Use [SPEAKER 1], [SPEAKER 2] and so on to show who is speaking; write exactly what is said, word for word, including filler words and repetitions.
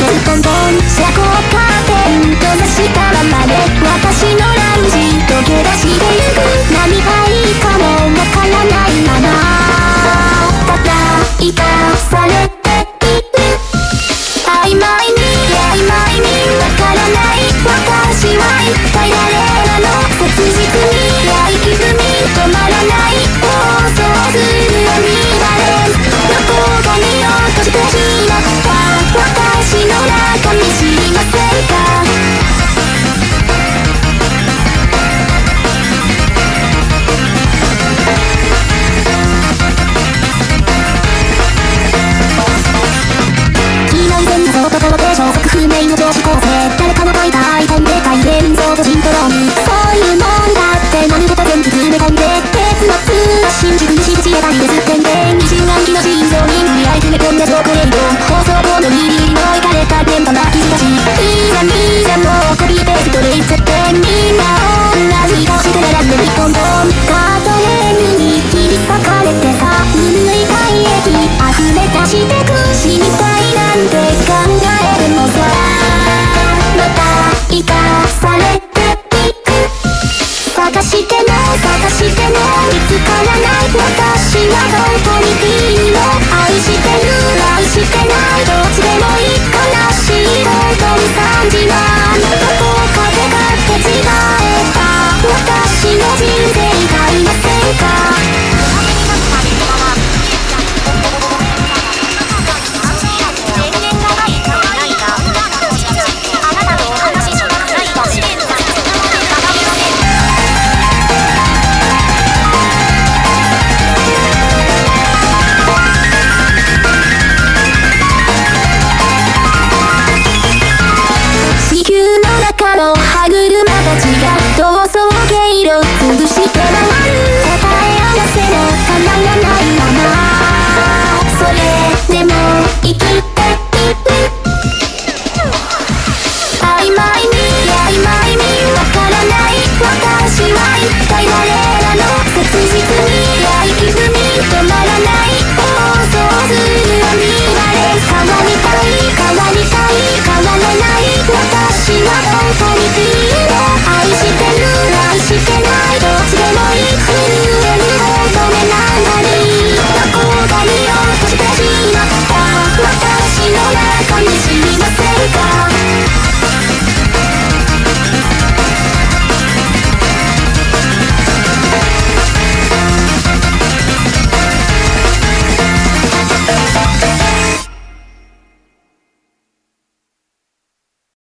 [SPEAKER 1] ずどんどん車高カーテン閉ざしたままで私のランジ溶け出してゆく何がいいかもわからないままただ生かされている曖昧に曖昧にわからない私は一体誰なの切実に焼き踏み止まらない妄想するよ乱れどこかに落としてしまった私の中身知りませんか避難前の外とで消息不明の女子高生誰かの書いたアイコンで改変像とシンドロームそういうもんだって丸ごと全部詰め込んで結末は真実に信じれたりですってんで二重暗記の心臓に無理やり詰め込んだチョコレート放送後のギリギリのいかれた電波巻き出しいざいざもうコピーペーストで言っちゃってみんな同じ顔して並んで日本とカートレームに切り裂かれてさぬるい体液溢れ出してく死にたいなんて考えるのさまた生かされていく探しても探しても見つからない私はどこにいるの愛してる愛してないどっちでもいい悲しい本当に惨事はどこかでかけ違えた私の人生がいませんか